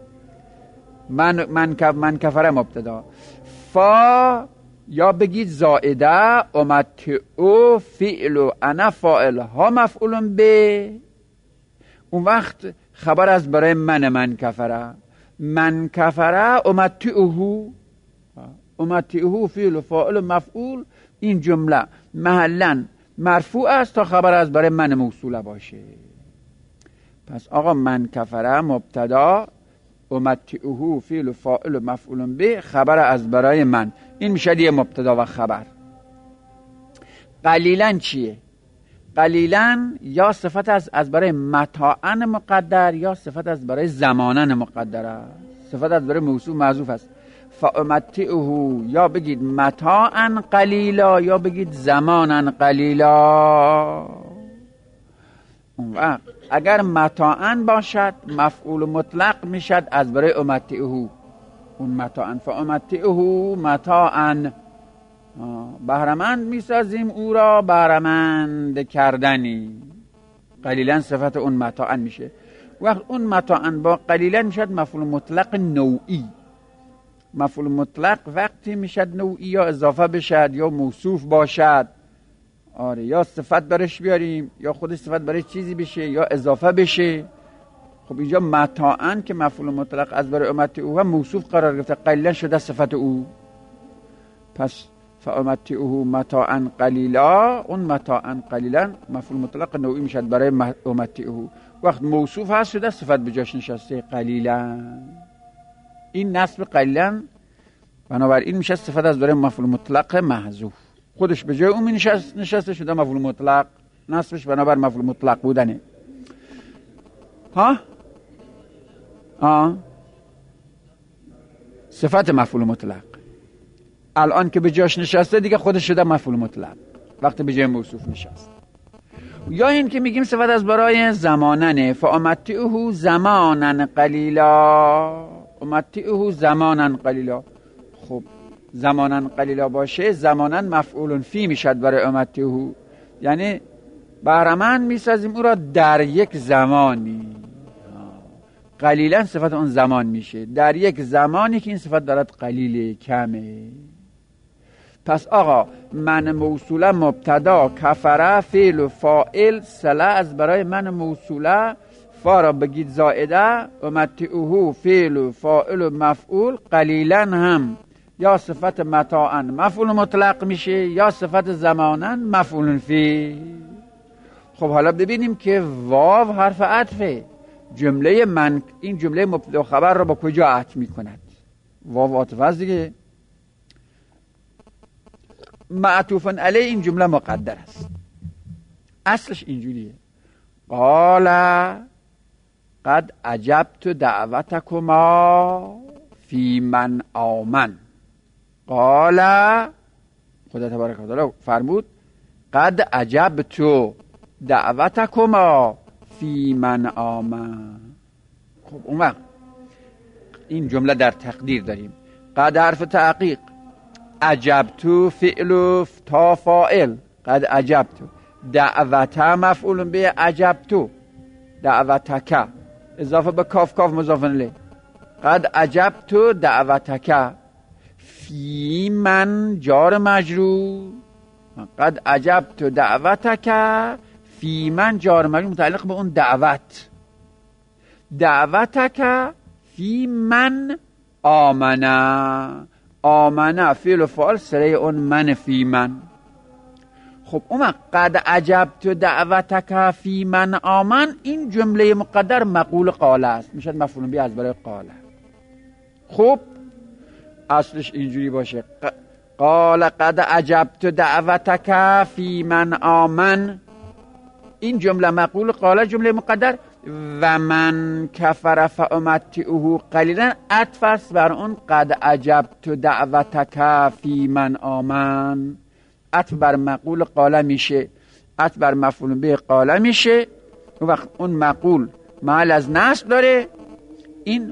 من کفر مبتدا، فا یا بگید زائده، امتعو فعل و انا فاعل ها مفعول به، اون وقت خبر از برای من کفره. من کفره امتعو فعل و فاعل مفعول، این جمله محلا مرفوع است تا خبر از برای من موصوله باشه. پس آقا من کفره مبتدا، امتعه فعل و فاعل و مفعول به، خبر از برای من، این میشه یه مبتدا و خبر. قلیلا چیه؟ قلیلا یا صفت از برای متاعا مقدر یا صفت از برای زمانا مقدر است. صفت از برای موصوف محذوف است. فامتعه یا بگید متاعا قلیلا یا بگید زمانا قلیلا. اون وقت اگر متاعا باشد مفعول مطلق میشد از برای امتعه، اون متاعا. فامتعه متاعا، بهرمند میسازیم او را بهرمند کردنی. قلیلا صفت اون متاعا میشه. وقت اون متاعا با قلیلا میشد مفعول مطلق نوعی. مفعول مطلق وقتی میشد نوعی یا اضافه بشد یا موصوف باشد، آره، یا صفت برش بیاریم یا خودش صفت برای چیزی بشه یا اضافه بشه. خب اینجا متاعا که مفعول مطلق از برای امت او هم موصوف قرار گرفته، قلیلا شده صفت او. پس فامتعه متاعا قلیلا، اون متاعا قلیلا مفعول مطلق نوعی میشد برای امتعه. وقت موصوف هست شده صفت به جاش نشسته قلیلا. این نصب قلیلا بنابراین میشه صفت از برای مفعول مطلق محذوف، خودش به جای اون نشسته شده مفعول مطلق، نصبش بنابر مفعول مطلق بودنه. صفت مفعول مطلق الان که به جاش نشسته دیگه خودش شده مفعول مطلق وقتی به جای موصوف نشست. یا این که میگیم صفت از برای زماننه، فامتعه زمانا قلیلا، امتعه زمانا قلیلا. خب زمانا قلیلا باشه، زمانا مفعول فی میشد برای امتعه، یعنی بهرمند میسازیم او را در یک زمانی. قلیلا صفت اون زمان میشه، در یک زمانی که این صفت دارد قلیل کمه. پس آقا من موصوله مبتدا، کفره فعل و فاعل، صله از برای من موصوله، فا را بگید زائده، امتعه فعل و فاعل و مفعول، قلیلا هم یا صفت متاعا مفعول مطلق میشه یا صفت زمانا مفعول فی. خب حالا ببینیم که واو حرف عطفه، جمله من، این جمله مبتدا خبر را با کجا عطف میکند؟ واو عاطفه است دیگه. معطوف علیه این جمله مقدر است، اصلش اینجوریه: قال قد عجبت دعوتکما فی من آمن. قال خدا تبارک و تعالی فرمود قد عجبت دعوتکما فی من آمن. خب اون وقت این جمله در تقدیر داریم: قد حرف تحقیق، عجبت فعل تا فاعل، قد عجبت، دعوت مفعول به عجبت، دعوتک اضافه به کاف، کاف مضاف الیه، قد عجبت دعوتک، فی من جار مجرور، قد عجبت دعوتک فی من جار مجرور متعلق به اون دعوت، دعوتک فی من آمنه، آمنه فعل و فاعل سره اون من فی من. خب اون قد عجبت دعوتک فی من آمن، این جمله مقدر مقول قاله است، میشد مفعول به از برای قاله. خب اصلش اینجوری باشه: قال قد عجبت دعوتک فی من آمن، این جمله مقول قاله جمله مقدر، و من کفر فامتعه قلیلا عطف است بر اون قد عجبت دعوتک فی من آمن، عطف بر مقول قاله میشه، عطف بر مفعول به قاله میشه. وقت اون مقول محل از نصب داره، این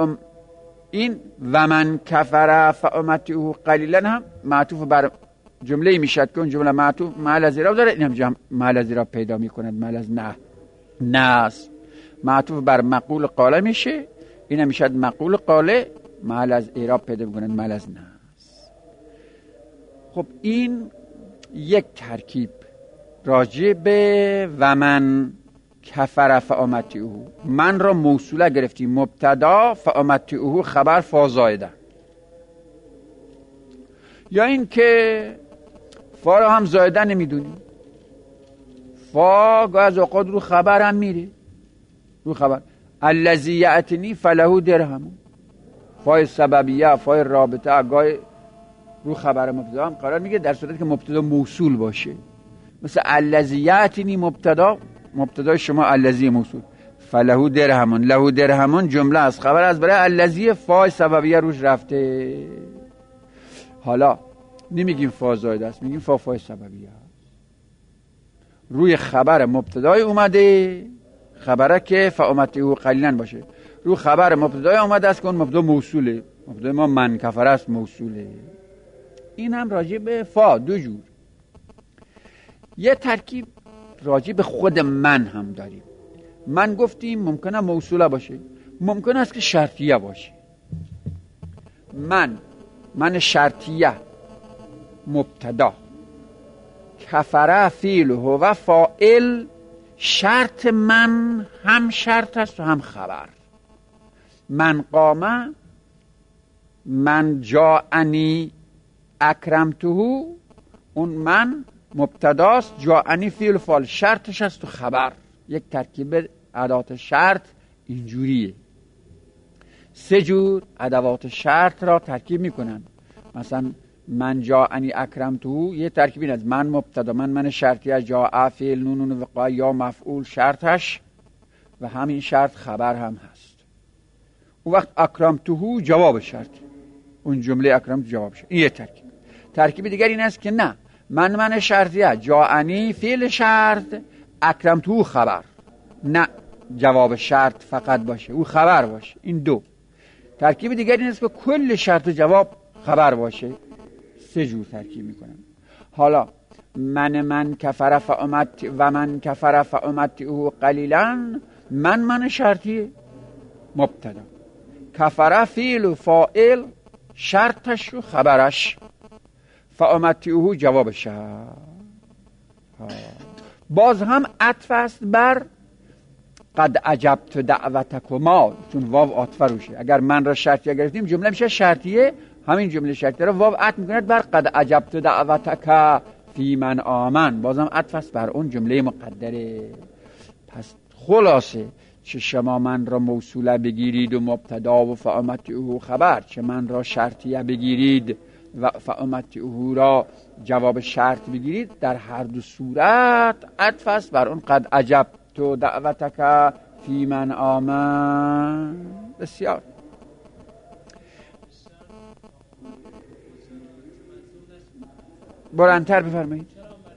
و من کفر فامتعه قلیلا هم معطوف بر جمله میشد که اون جمله معطوف محل از اعراب داره، این هم محل از اعراب پیدا میکند، محل از نصب، معطوف بر مقول قاله میشه، این هم میشد مقول قاله محل از اعراب پیدا میکند، محل از نصب. خب این یک ترکیب راجع به و من کفر فامتعه، من را موصوله گرفتیم مبتدا، فامتعه خبر فا زائده. یا این که فا رو هم زایده نمیدونیم. فا گاز اوقات رو خبر هم میره، رو خبر الذی یأتینی فله درهم. فای سببیه، فای رابطه گاهی رو خبر مبتدا هم قرار میگه، در صورتی که مبتدا موصول باشه. مثل الذی یأتینی مبتدا، مبتدا شما الذی موصول، فله درهمون، له درهمون جمله از خبر از برای الذی، فای سببیه روش رفته. حالا نمیگیم فا زایده است، میگیم فای سببیه روی خبر مبتدای اومده، خبره که فامته قلیلا باشه، رو خبر مبتدای اومده است که اون مبتدا موصوله. مبتدا ما من کفر است موصوله. این هم راجع به فا دو جور. یه ترکیب راجع به خود من هم داریم. من گفتیم ممکنه موصوله باشه، ممکن است که شرطیه باشه. من شرطیه مبتدا، کفره فعل و فاعل. شرط من هم شرط است و هم خبر. من قامه، من جاءنی اکرمته، اون من مبتداست، جاءنی فعل فاعل شرطش است و خبر. یک ترکیب ادوات شرط اینجوریه. سه جور ادوات شرط را ترکیب میکنن. مثلا من جاءنی اکرمته، یه ترکیب این است: من مبتدا، من شرطیه، جاء فعل نون وقای یا مفعول شرطش و همین شرط خبر هم هست. اون وقت اکرمته جواب شرط، اون جمله اکرمته جواب شرط. این یه ترکیب. ترکیب دیگر این است که نه، من شرطیه، جاءنی فعل شرط، اکرمته خبر، نه جواب شرط فقط باشه، او خبر باشه. این دو. ترکیب دیگر این است که کل شرط جواب خبر باشه. سه جور ترکیب میکنم. حالا من کفر فامت و من کفر فامته قلیلا، من شرطی مبتدا، کفر فعل و فاعل شرطش و خبرش، فامته جواب شرط. باز هم عطف است بر قد عجبت دعوتکما، چون واو عاطف روشه. اگر من را شرطیه گرفتیم جمله میشه شرطیه، همین جمله شرطیه را واو عطف میکند بر قد عجبت دعوتک فی من آمن، بازم عطف است بر اون جمله مقدره. پس خلاصه چه شما من را موصوله بگیرید و مبتدا و فامته خبر، چه من را شرطیه بگیرید و فامته را جواب شرط بگیرید، در هر دو صورت عطف است بر اون قد عجبت تو دعوتک فی من آمن. بسیار بلندتر بفرمایید.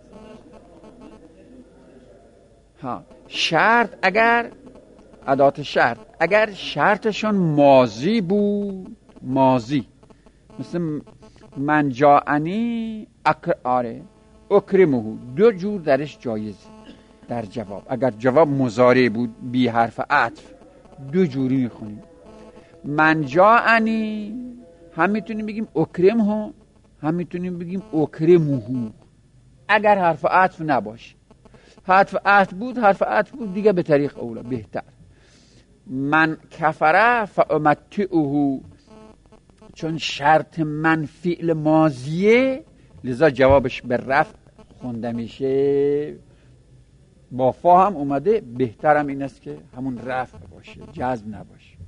شرط اگر ادات شرط اگر شرطشون ماضی بود، ماضی، مثل من جاءنی اکرمه، دو جور درش جایزه در جواب. اگر جواب مضارع بود بی حرف عطف، دو جوری میخونیم. من جاءنی هم میتونیم بگیم اکرمه، هم میتونیم بگیم اکرمه اگر حرف عطف نباشه. حرف عطف بود دیگه به طریق اولا بهتر. من کفره فامتعه، چون شرط من فعل ماضیه لذا جوابش به رفع خونده میشه. با فا هم اومده، بهترم این است که همون رفع باشه، جزم نباشه.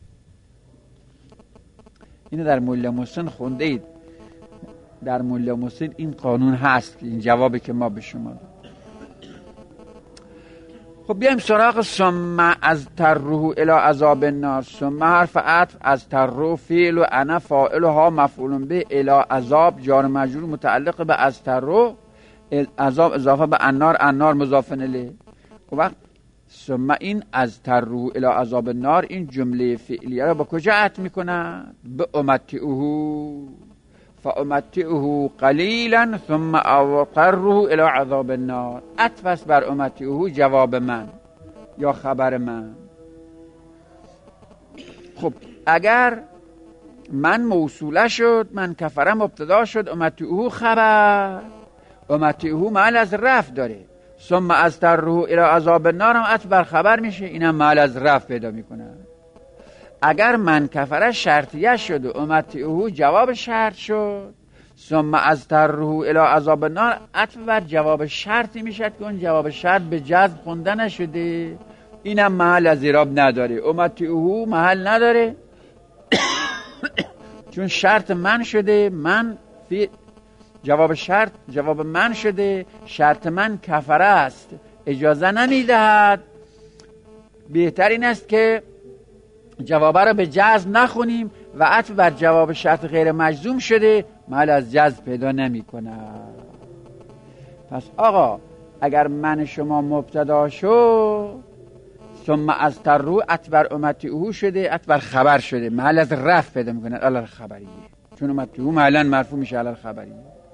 اینو در مولا محسن خونده اید. در مولا محسن این قانون هست که این جوابی که ما به شما داد. خب بیایم سراغ ثم از تروح الی عذاب النار. ثم حرف عطف، از تروح فعل و انا فاعل ها مفعول به، الی عذاب جار مجرور متعلق به از تروح، عذاب اضافه به النار، النار مضاف الیه. وقت ثم این از تروح الی عذاب النار، این جمله فعلیه را با کجا عطف میکنه؟ به امتعه، فامتعه قلیلا ثم اضطره الی عذاب النار. عطف است بر امتعه جواب من یا خبر من. خب اگر من موصوله شد، من کفره مبتدا شد، امتعه خبر، امتعه محل از رفع داره، ثم اضطره الی عذاب النار هم عطف بر خبر میشه، اینم محل از رفع پیدا میکنه. اگر من کفره شرطیه شد و امتعه جواب شرط شد، ثم اضطره الی عذاب النار عطف بر جواب شرطی میشد که اون جواب شرط به جزم خونده نشده، اینم محل از اعراب نداره. امتعه محل نداره چون شرط من شده، من فی جواب شرط جواب من شده، شرط من کفره است، اجازه نمیدهد. بهتر این است که جواب را به جزم نخونیم و عطف بر جواب شرط غیر مجزوم شده، محل از جزم پیدا نمی کند. پس آقا اگر من شما مبتدا شد، ثم اضطروا عطف بر امتعه شده، عطف بر خبر شده، محل از رفع پیدا می کند، علی خبریه، چون امتعه محلا مرفوع میشه علی خبریه.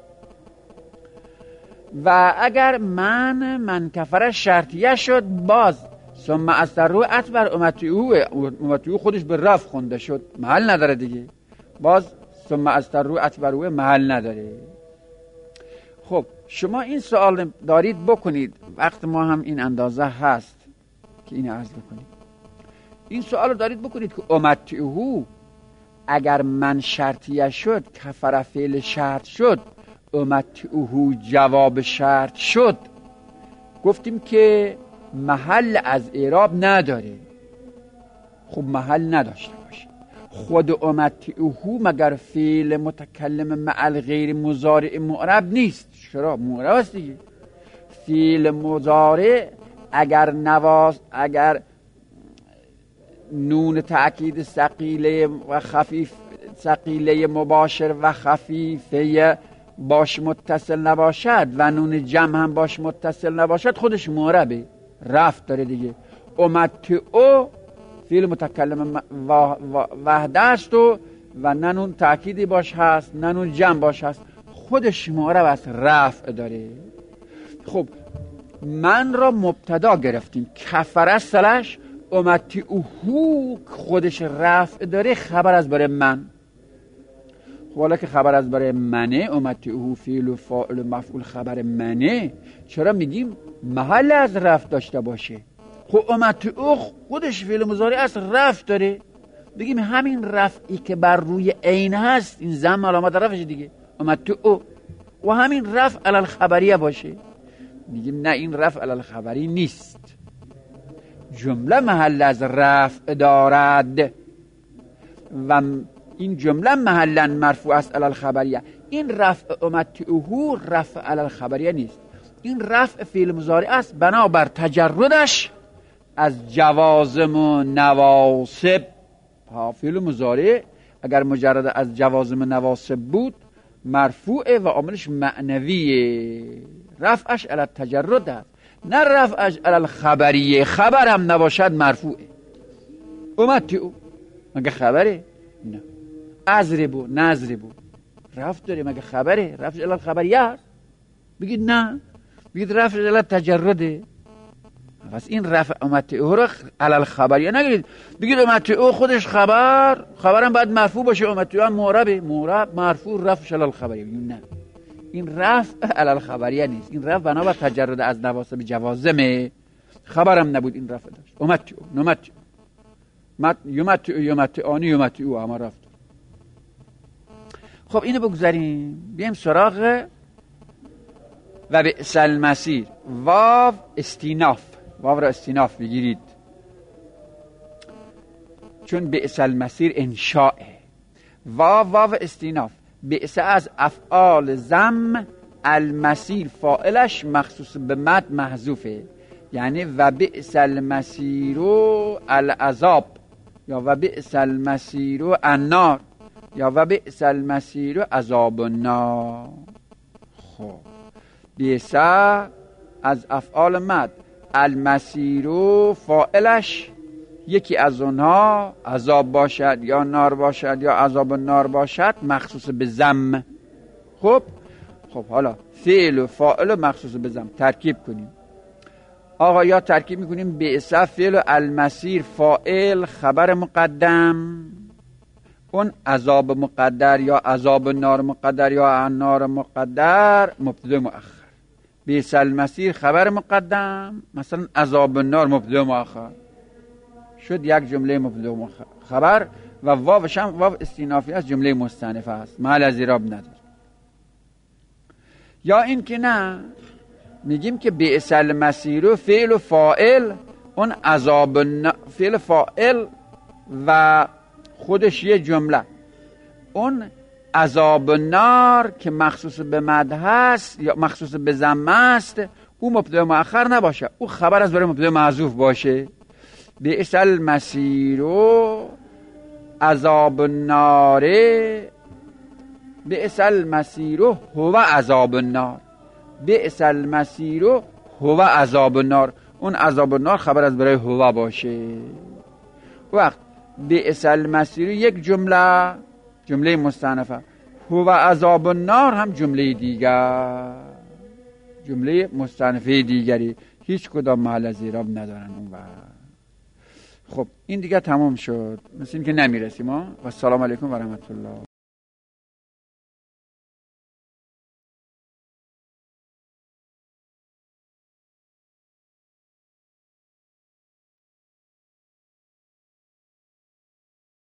و اگر من کفر شرطیه شد، باز ثم اضطروا عطف بر امتعه خودش به رفع خونده شد، محل نداره دیگه، باز ثم اضطروا عطف بر او محل نداره. خب شما این سوال دارید بکنید، وقت ما هم این اندازه هست که این عرض بکنید. این سوال دارید بکنید که امتعه اگر من شرطیه شد، کفر فعل شرط شد، امتعه جواب شرط شد، گفتیم که محل از اعراب نداره. خب محل نداشته باشه، خود امتعه مگر فعل متکلم مع غیر مضارع معرب نیست؟ چرا؟ معرب است دیگه. فعل مضارع اگر نون تأکید ثقیله و خفیف، ثقیله مباشر و خفیفه باش متصل نباشد و نون جمع هم باش متصل نباشد، خودش معربه، رفت داره دیگه. امتعه فعل متکلم وحده است و نه نون تأکیدی باش هست نه نون جمع باش هست، خودش معرب است، رفع داره. خب من را مبتدا گرفتیم، کفر سلش امتعه خودش رفع داره، خبر از برای من. خب حالا که خبر از برای منه، امتعه فعل و فاعل مفعول خبر منه، چرا میگیم محل از رفع داشته باشه؟ خب امتعه خودش فعل مضارع است، رفع داره، بگیم همین رفعی که بر روی عین هست، این ضم علامت رفعش دیگه، امتعه، و همین رفع علی الخبریه باشه. میگیم نه، این رفع علی الخبری نیست، جمله محل از رفع دارد و این جمله محلا مرفوع است علی الخبریه. این رفع امتعه رفع علی الخبریه نیست، این رفع فعل مضارع است بنابر تجردش از جوازم و نواصب. فعل مضارع اگر مجرد از جوازم و نواصب بود مرفوعه و عاملش معنویه، رفعش علی التجرد است، نه رفعش علی الخبریه. خبر هم نباشد مرفوعه. امتعه مگه خبره؟ نه. اضربوا نضربوا رفع داره، مگه خبره؟ رفعش علی الخبریه است؟ بگید نه، بگید رفعش علی التجرده. پس این رفع امتعه رو علی الخبریه نگیرید، بگید امتعه خودش خبرم باید مرفوع باشه، امتعه هم معربه، معرب مرفوع رفعش علی الخبریه. نه، این رفع علی الخبریه نیست، این رفع بنابر تجرد از نواصب جوازمه، خبرم نبود این رفع داشت. امتعه نمتعه یمتعانی یمتعو همه رفت. خب اینو بگذاریم، بیایم سراغ و بئس المصیر. واو استیناف، واو را استیناف بگیرید چون بئس المصیر انشاءه. واو استیناف، بئس از افعال ذم، المصیر فاعلش مخصوص به مد محذوفه، یعنی و بئس المصیر العذاب، یا و بئس المصیر النار، یا و بئس المصیر عذاب النار. خب بئس از افعال مد، المصیر فاعلش یکی از اونها عذاب باشد یا نار باشد یا عذاب النار باشد، مخصوص به ذم. خب حالا فعل و فاعل مخصوص به ذم ترکیب کنیم. آقا یا ترکیب میکنیم بئس فعل و المصیر فاعل خبر مقدم، اون عذاب مقدر یا عذاب نار مقدر یا النار مقدر مبتدا مؤخر. بئس المصیر خبر مقدم، مثلا عذاب النار مبتدا مؤخر، شد یک جمله مبتدا مؤخر خبر، و واوش هم واو استینافی است، جمله مستأنفه است، محل از اعراب نداره. یا این که نه میگیم که بئس المصیر فعل و فاعل، اون عذاب فعل فاعل و خودش یه جمله، اون عذاب النار که مخصوص به مدح هست یا مخصوص به ذم است، او مبتدا مؤخر نباشه، او خبر از برای مبتدا محذوف باشه. بئس المصیر عذاب النار، بئس المصیر هو عذاب النار، بئس المصیر هو عذاب النار، اون عذاب النار خبر از برای هو باشه. وقت بئس المصیر یک جمله مستأنفه، هو عذاب النار هم جمله دیگر، جمله مستأنفه دیگری، هیچ کدام محل از اعراب ندارن اون وقت. خب این دیگه تمام شد، مثل این که نمیرسیم. و السلام علیکم و رحمت الله.